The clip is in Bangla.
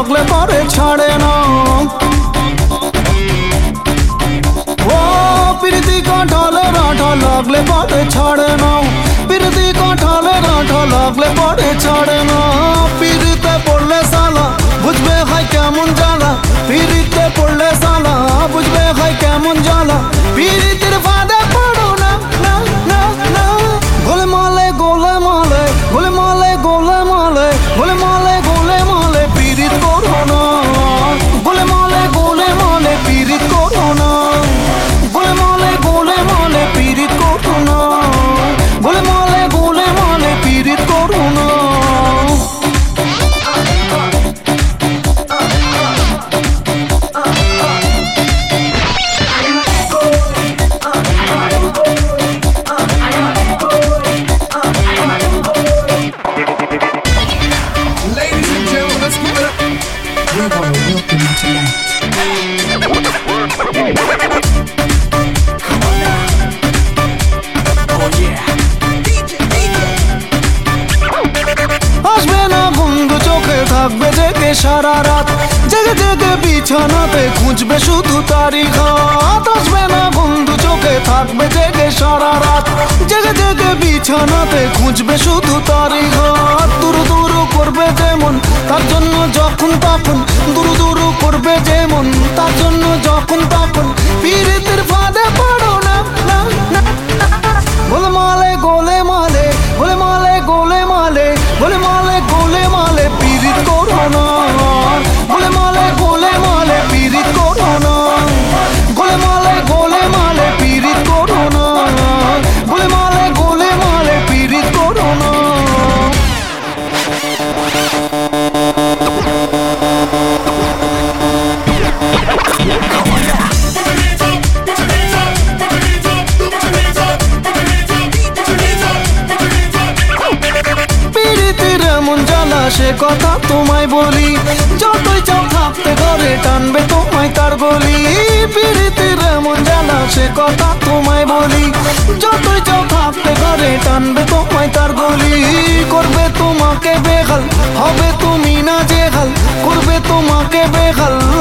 লাগলে পরে ছাড়ে না। ও প্রীতি কাঁঠালের আঠা লাগলে পরে ছাড়ে না, প্রীতি কাঁঠালের আঠা লাগলে পরে ছাড়ে না। পিড়িতে পড়লে সালা বুঝবে হয় কেমন জ্বালা, পিড়িতে পড়লে সালা বুঝবে হয় কেমন জ্বালা। পিড়িতের ফাঁদে পড়ো না না না না। গোলমালে গোলমালে গোলমালে গোলমালে গোলমালে গোলমালে পিড়িত করো না। গোলমালে গোলমালে পিড়িত করো না। গোলমালে গোলমালে পিড়িত করো না। গোলমালে গোলমালে পিড়িত করো না। Ladies and gentlemen, let's give it up. We're gonna welcome you tonight. Come on now. Oh yeah. DJ. আসবে না বন্ধু চোখে থাকবে জেগে সারা রাত, জেগে জেগে বিছানাতে খুঁজবে শুধু তারই ঘাত। আসবে না বন্ধু চোখে থাকবে জেগে সারা রাত, জেগে জেগে বিছানাতে খুঁজবে শুধু তারই ঘাত। দুরু দুরু করবে যেমন তার জন্য যখন তখন, দুরু দুরু করবে যেমন তার জন্য যখন তখন। পিরিতের ফাঁদে পড়ো না না না। গোলমালে গোলমালে গোলমালে গোলমালে গোলমালে গোলমালে পিরিত করো না। গোলমালে গোলমালে পিরিত করো না। গোলমালে গোলমালে পিরিত করো না। গোলমালে গোলমালে পিরিত করো না। সে কথা তোমায় বলি, যতই চাও থাকতে ঘরে টানবে তোমায় তার গলি। পিরিতির এমন জ্বালা সে কথা তোমায় বলি, যতই চাও থাকতে ঘরে টানবে তোমায় তার গলি। করবে তোমাকে বেহাল, হবে তুমি না জেহাল, করবে তোমাকে বেহাল,